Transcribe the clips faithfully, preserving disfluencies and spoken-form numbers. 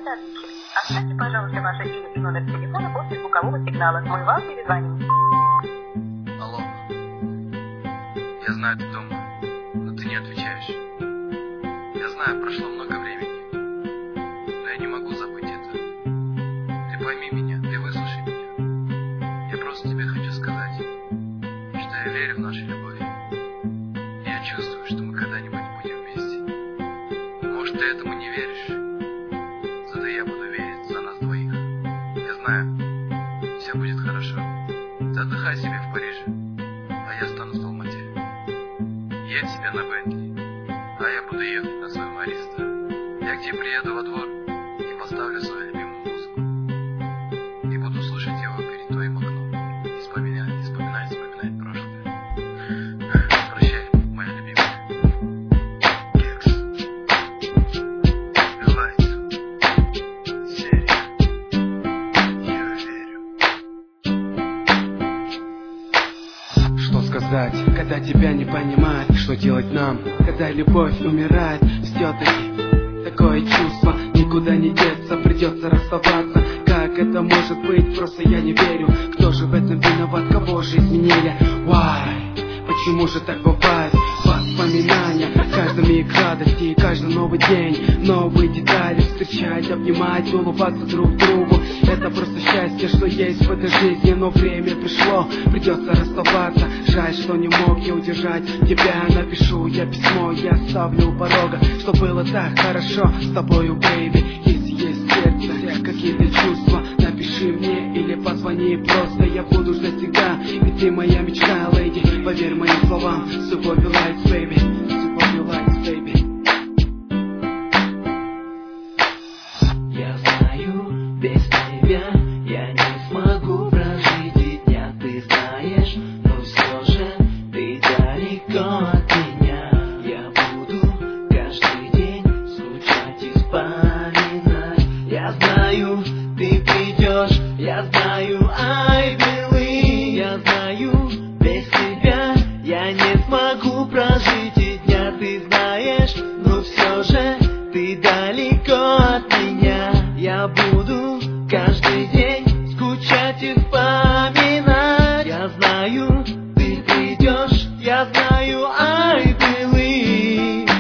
отличие. Оставьте, пожалуйста, ваше имя и номер телефона после звукового сигнала. Мы вам перезвоним. Алло. Я знаю, ты дома, но ты не отвечаешь. Я знаю, прошло много времени, но я не могу забыть это. Ты пойми меня, ты выслушай меня. Я просто тебе хочу сказать, что я верю в нашу любовь. И я чувствую, что мы когда-нибудь будем вместе. Может, ты этому не веришь? Зато я буду верить за нас двоих. Я знаю, все будет хорошо. Ты отдыхай себе в Париже, а я останусь в Алмате. Едь себе на Бентли, а я буду ехать на своем Ариста. Я к тебе приеду во двор и поставлю свою любимую музыку. И буду слушать его перед твоим окном. И вспоминать, и вспоминать, вспоминать прошлое. Прощай, моя любимая. Кекс. Элайт. Серия. Я верю. Что сказать, когда тебя не понимают? Что делать нам, когда любовь умирает? Все-таки такое чувство, никуда не деться, придется расставаться. Как это может быть? Просто я не верю. Кто же в этом виноват, кого же изменили? Why? Почему же так бывает? Воспоминания, каждый миг радости, каждый новый день, новые детали встречать, обнимать, улыбаться друг другу. Это просто счастье, что есть в этой жизни, но время пришло, придется расставаться. Жаль, что не мог я удержать тебя, напишу я письмо, я оставлю у порога, что было так хорошо с тобою, бэйби. Если есть в сердце какие-то чувства, напиши мне или позвони, просто я буду ждать всегда, ведь ты моя мечта, леди. Поверь моим словам, с любовью lights, baby, с любовью lights, baby. Я знаю, без тебя я не смогу прожить и дня, ты знаешь, но все же ты далеко от меня. Я буду каждый день скучать и вспоминать. Я знаю, ты придешь, я знаю, I believe. Я знаю, без тебя я не смогу прожить и дня, ты знаешь, но все же ты далеко от меня. Я буду каждый день скучать и вспоминать. Я знаю, ты придешь, я знаю, I believe.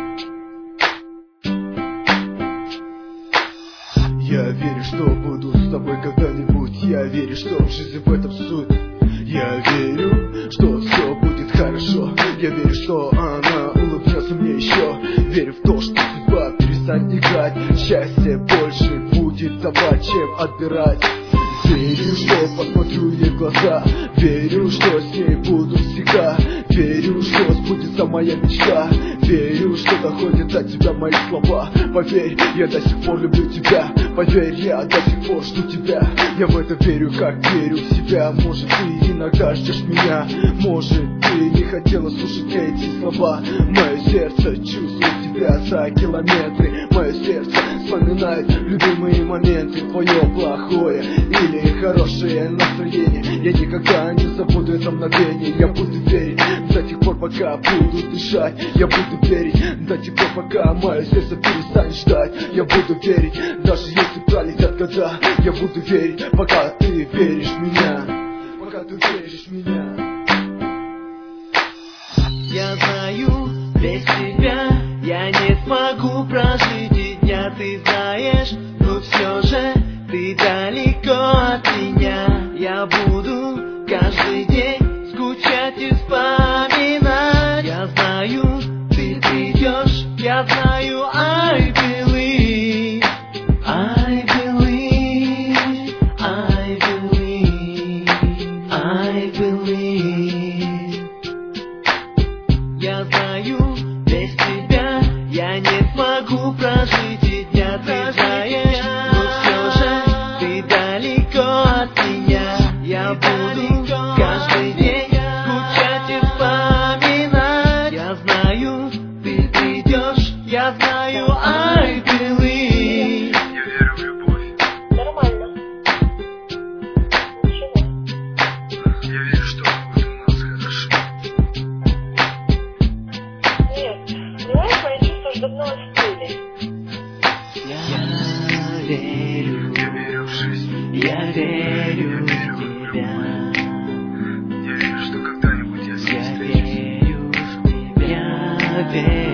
Я верю, что буду с тобой когда-нибудь. Я верю, что в жизни в этом суть. Я верю, что все будет хорошо. Я верю, что она улыбнется мне еще. Верю в то, что судьба перестанет играть. Счастье больше будет давать, чем отбирать. Верю, что посмотрю ей в глаза. Верю, что с ней буду всегда. Верю, что сбудется моя мечта. Верю, что доходят до тебя мои слова. Поверь, я до сих пор люблю тебя. Поверь, я до сих пор жду тебя. Я в это верю, как верю в себя. Может, ты иногда ждешь меня. Может, ты не хотела слушать эти слова. Мое сердце чувствует тебя за километры. Мое сердце вспоминает любимые моменты. Твое плохое или хорошее настроение. Я никогда не забуду это мгновение. Я буду верить до тех пор, пока буду дышать. Я буду верить до тех пор, пока мое сердце перестанет ждать. Я буду верить, даже если пролетят года. Я буду верить, пока ты веришь в меня. Пока ты веришь в меня. Я знаю, без тебя я не смогу прожить и дня, ты знаешь, но все же ты далеко от меня. Я буду каждый день скучать и вспоминать. Я знаю, ты придешь, я знаю, I believe. I believe, I believe, I believe. Я знаю, без тебя я не смогу прожить и дня, ты знаешь, но все же ты далеко от меня. Я буду каждый день скучать и вспоминать. Я знаю, ты придешь, я знаю, I believe. Я верю в любовь. Нормально. Ничего. Я верю, что будет у нас хорошо. Нет, понимаешь, мои чувства уже давно остыли. Я верю, Я верю в жизнь. я верю в Я тебя. верю, что когда-нибудь я с ней Я встречусь. верю в тебя, верю.